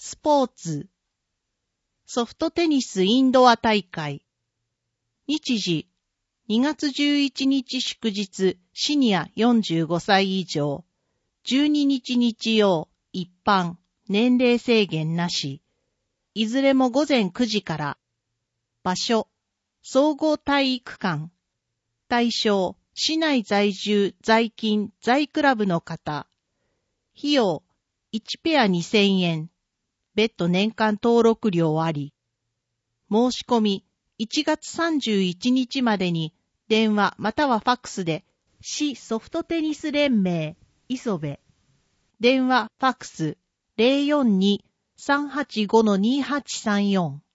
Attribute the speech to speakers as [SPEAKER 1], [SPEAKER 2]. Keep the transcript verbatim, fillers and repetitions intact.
[SPEAKER 1] スポーツ。ソフトテニスインドア大会。日時、にがつじゅういちにち祝日、シニアよんじゅうごさい以上。じゅうににち日曜、一般、年齢制限なし。いずれも午前くじから。場所、総合体育館。対象、市内在住、在勤、在クラブの方。費用、いちペアにせんえん。別途年間登録料あり。申し込み、いちがつさんじゅういちにちまでに、電話またはファックスで、市ソフトテニス連盟、磯部。電話、ファックス、ゼロよんに さんはちご にはちさんよん。